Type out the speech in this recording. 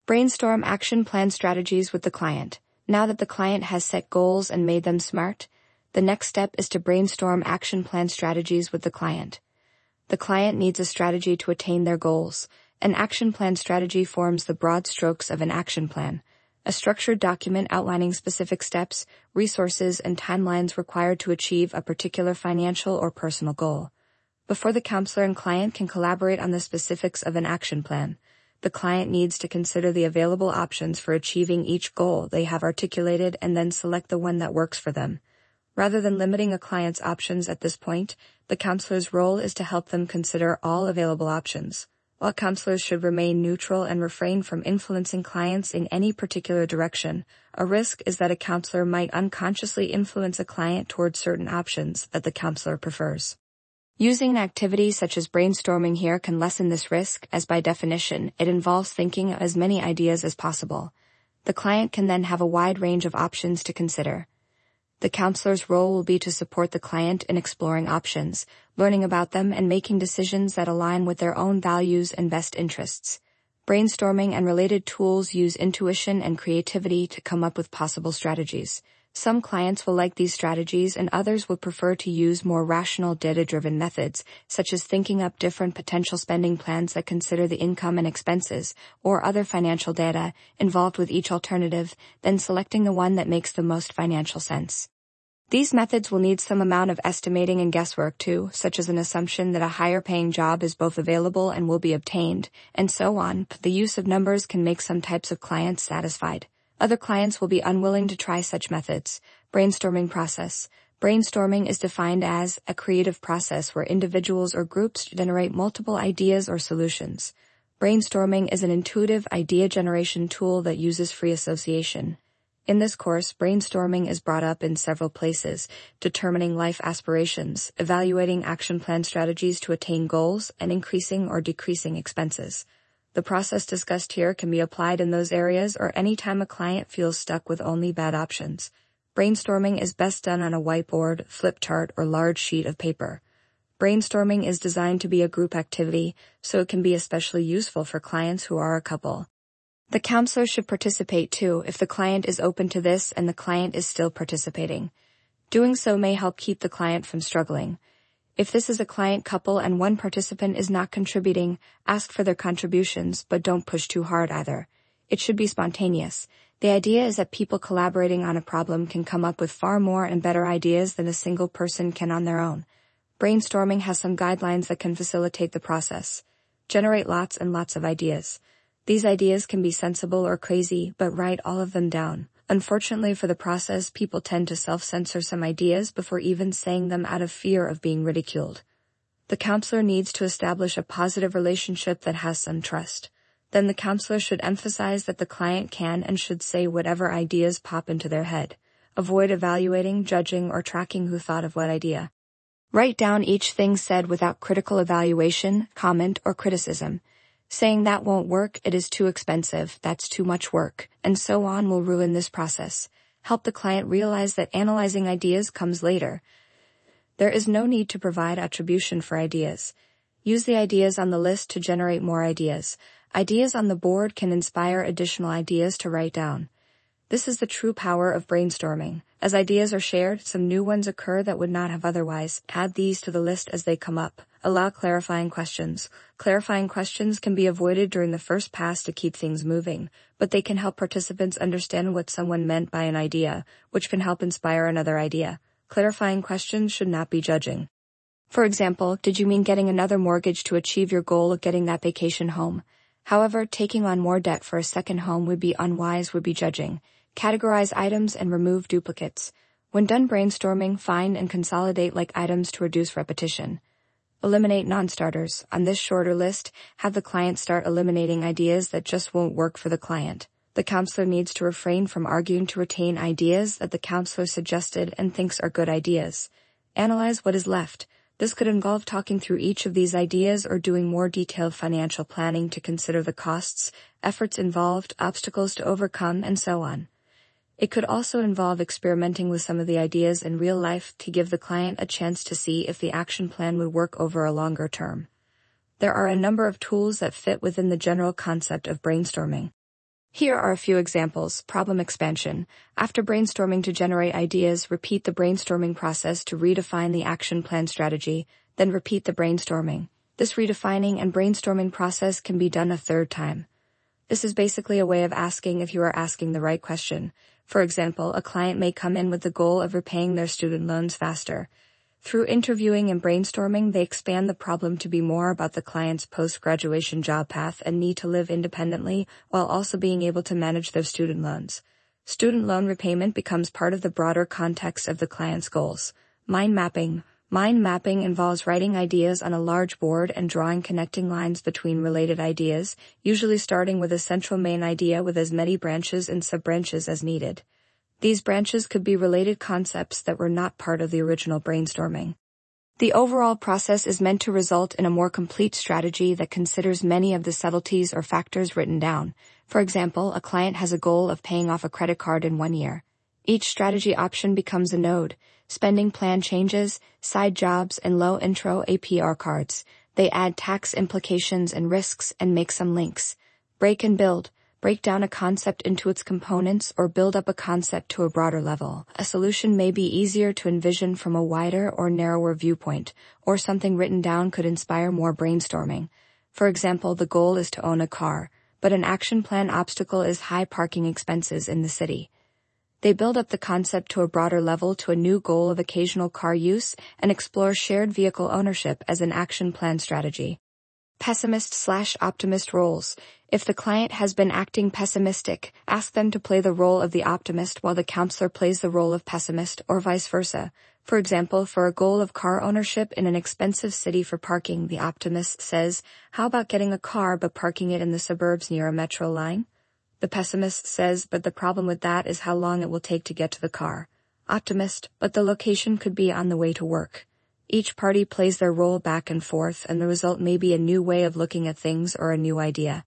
Brainstorm action plan strategies with the client. Now that the client has set goals and made them SMART, the next step is to brainstorm action plan strategies with the client. The client needs a strategy to attain their goals. An action plan strategy forms the broad strokes of an action plan, a structured document outlining specific steps, resources, and timelines required to achieve a particular financial or personal goal. Before the counselor and client can collaborate on the specifics of an action plan, the client needs to consider the available options for achieving each goal they have articulated and then select the one that works for them. Rather than limiting a client's options at this point, the counselor's role is to help them consider all available options. While counselors should remain neutral and refrain from influencing clients in any particular direction, a risk is that a counselor might unconsciously influence a client towards certain options that the counselor prefers. Using an activity such as brainstorming here can lessen this risk, as by definition, it involves thinking of as many ideas as possible. The client can then have a wide range of options to consider. The counselor's role will be to support the client in exploring options, learning about them, and making decisions that align with their own values and best interests. Brainstorming and related tools use intuition and creativity to come up with possible strategies. Some clients will like these strategies and others would prefer to use more rational data-driven methods, such as thinking up different potential spending plans that consider the income and expenses, or other financial data, involved with each alternative, then selecting the one that makes the most financial sense. These methods will need some amount of estimating and guesswork too, such as an assumption that a higher-paying job is both available and will be obtained, and so on. The use of numbers can make some types of clients satisfied. Other clients will be unwilling to try such methods. Brainstorming process. Brainstorming is defined as a creative process where individuals or groups generate multiple ideas or solutions. Brainstorming is an intuitive idea generation tool that uses free association. In this course, brainstorming is brought up in several places, determining life aspirations, evaluating action plan strategies to attain goals, and increasing or decreasing expenses. The process discussed here can be applied in those areas or any time a client feels stuck with only bad options. Brainstorming is best done on a whiteboard, flip chart, or large sheet of paper. Brainstorming is designed to be a group activity, so it can be especially useful for clients who are a couple. The counselor should participate too if the client is open to this and the client is still participating. Doing so may help keep the client from struggling. If this is a client couple and one participant is not contributing, ask for their contributions, but don't push too hard either. It should be spontaneous. The idea is that people collaborating on a problem can come up with far more and better ideas than a single person can on their own. Brainstorming has some guidelines that can facilitate the process. Generate lots and lots of ideas. These ideas can be sensible or crazy, but write all of them down. Unfortunately for the process, people tend to self-censor some ideas before even saying them out of fear of being ridiculed. The counselor needs to establish a positive relationship that has some trust. Then the counselor should emphasize that the client can and should say whatever ideas pop into their head. Avoid evaluating, judging, or tracking who thought of what idea. Write down each thing said without critical evaluation, comment, or criticism. Saying that won't work, it is too expensive, that's too much work, and so on will ruin this process. Help the client realize that analyzing ideas comes later. There is no need to provide attribution for ideas. Use the ideas on the list to generate more ideas. Ideas on the board can inspire additional ideas to write down. This is the true power of brainstorming. As ideas are shared, some new ones occur that would not have otherwise. Add these to the list as they come up. Allow clarifying questions. Clarifying questions can be avoided during the first pass to keep things moving, but they can help participants understand what someone meant by an idea, which can help inspire another idea. Clarifying questions should not be judging. For example, did you mean getting another mortgage to achieve your goal of getting that vacation home? However, taking on more debt for a second home would be unwise, would be judging. Categorize items and remove duplicates. When done brainstorming, find and consolidate like items to reduce repetition. Eliminate non-starters. On this shorter list, have the client start eliminating ideas that just won't work for the client. The counselor needs to refrain from arguing to retain ideas that the counselor suggested and thinks are good ideas. Analyze what is left. This could involve talking through each of these ideas or doing more detailed financial planning to consider the costs, efforts involved, obstacles to overcome, and so on. It could also involve experimenting with some of the ideas in real life to give the client a chance to see if the action plan would work over a longer term. There are a number of tools that fit within the general concept of brainstorming. Here are a few examples. Problem expansion. After brainstorming to generate ideas, repeat the brainstorming process to redefine the action plan strategy, then repeat the brainstorming. This redefining and brainstorming process can be done a third time. This is basically a way of asking if you are asking the right question. For example, a client may come in with the goal of repaying their student loans faster. Through interviewing and brainstorming, they expand the problem to be more about the client's post-graduation job path and need to live independently while also being able to manage their student loans. Student loan repayment becomes part of the broader context of the client's goals. Mind mapping. Mind mapping involves writing ideas on a large board and drawing connecting lines between related ideas, usually starting with a central main idea with as many branches and sub-branches as needed. These branches could be related concepts that were not part of the original brainstorming. The overall process is meant to result in a more complete strategy that considers many of the subtleties or factors written down. For example, a client has a goal of paying off a credit card in 1 year. Each strategy option becomes a node. Spending plan changes, side jobs, and low intro APR cards. They add tax implications and risks and make some links. Break and build. Break down a concept into its components or build up a concept to a broader level. A solution may be easier to envision from a wider or narrower viewpoint, or something written down could inspire more brainstorming. For example, the goal is to own a car, but an action plan obstacle is high parking expenses in the city. They build up the concept to a broader level to a new goal of occasional car use and explore shared vehicle ownership as an action plan strategy. Pessimist/optimist roles. If the client has been acting pessimistic, ask them to play the role of the optimist while the counselor plays the role of pessimist, or vice versa. For example, for a goal of car ownership in an expensive city for parking, the optimist says, "How about getting a car but parking it in the suburbs near a metro line?" The pessimist says, "But the problem with that is how long it will take to get to the car." Optimist, "But the location could be on the way to work." Each party plays their role back and forth, and the result may be a new way of looking at things or a new idea.